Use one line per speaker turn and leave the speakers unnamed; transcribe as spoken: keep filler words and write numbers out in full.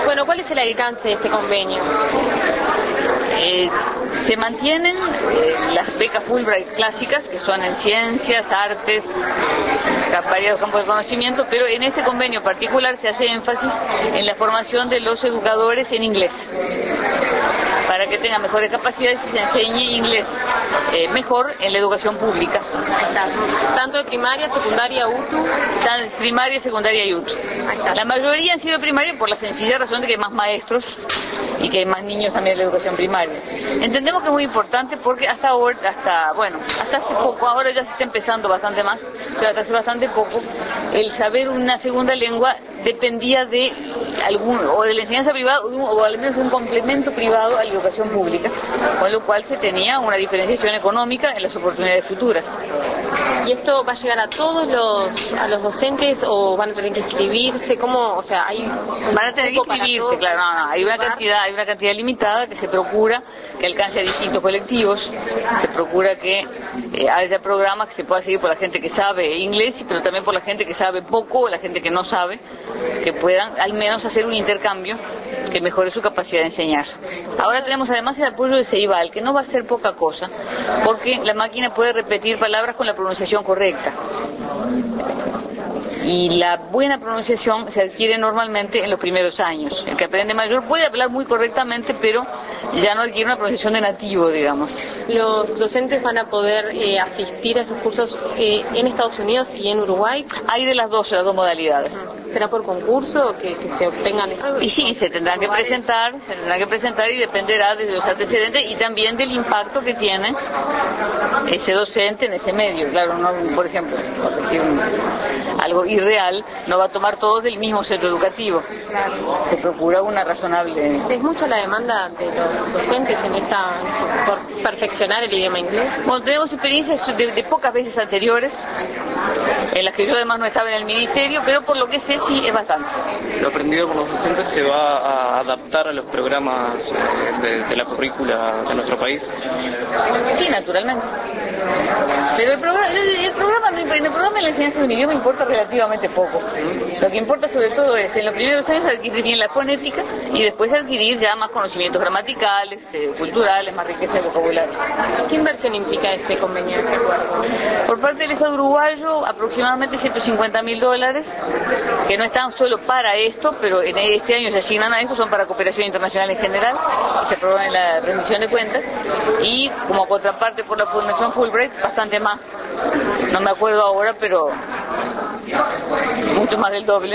Bueno, ¿cuál es el alcance de este convenio?
Eh, se mantienen eh, las becas Fulbright clásicas, que son en ciencias, artes, varios campos de conocimiento, pero en este convenio particular se hace énfasis en la formación de los educadores en inglés, para que tengan mejores capacidades y se enseñe inglés eh, mejor en la educación pública.
Tanto de primaria, secundaria, U T U.
Primaria, secundaria y U T U. La mayoría han sido primaria por la sencilla razón de que hay más maestros y que hay más niños también en la educación primaria. Entendemos que es muy importante porque hasta ahora, hasta, bueno, hasta hace poco, ahora ya se está empezando bastante más, pero hasta hace bastante poco, el saber una segunda lengua dependía de algún, o de la enseñanza privada, o al menos un complemento privado a la educación pública, con lo cual se tenía una diferenciación económica en las oportunidades futuras.
¿Y esto va a llegar a todos los a los docentes o van a tener que inscribirse? ¿Cómo? O sea, hay
van a tener que inscribirse, claro, no, no, hay una cantidad, hay una cantidad limitada que se procura que alcance a distintos colectivos, se procura que eh, haya programas que se pueda seguir por la gente que sabe inglés, pero también por la gente que sabe poco o la gente que no sabe, que puedan al menos hacer un intercambio que mejore su capacidad de enseñar. Ahora tenemos además el apoyo de Ceibal, que no va a ser poca cosa, porque la máquina puede repetir palabras con la pronunciación correcta. Y la buena pronunciación se adquiere normalmente en los primeros años. El que aprende mayor puede hablar muy correctamente, pero ya no adquiere una pronunciación de nativo, digamos.
¿Los docentes van a poder eh, asistir a esos cursos eh, en Estados Unidos y en Uruguay?
Hay de las dos, las dos modalidades.
¿Será por concurso que, que se obtengan?
Y sí, se tendrán que presentar, se tendrán que presentar y dependerá de los antecedentes y también del impacto que tiene ese docente en ese medio. Claro, no, por ejemplo, por decir un, algo irreal, no va a tomar todos del mismo centro educativo.
Claro.
Se procura una razonable...
¿Es mucha la demanda de los docentes en esta, por perfeccionar el idioma inglés?
Bueno, tenemos experiencias de, de pocas veces anteriores, en las que yo además no estaba en el ministerio, pero por lo que sé sí es bastante.
Lo aprendido por los docentes se va a adaptar a los programas de, de la currícula de nuestro país.
Sí, naturalmente. Pero el programa, el, el programa, en el programa de la enseñanza de un idioma importa relativamente poco. Lo que importa sobre todo es en los primeros años adquirir bien la fonética y después adquirir ya más conocimientos gramaticales, eh, culturales, más riqueza de vocabulario.
¿Qué inversión implica este convenio de acuerdo?
Por parte del Estado uruguayo aproximadamente ciento cincuenta mil dólares, que no están solo para esto, pero en este año se asignan a esto, son para cooperación internacional en general, se aprueban en la rendición de cuentas, y como contraparte por la Fundación Fulbright, bastante más. No me acuerdo ahora, pero mucho más del doble.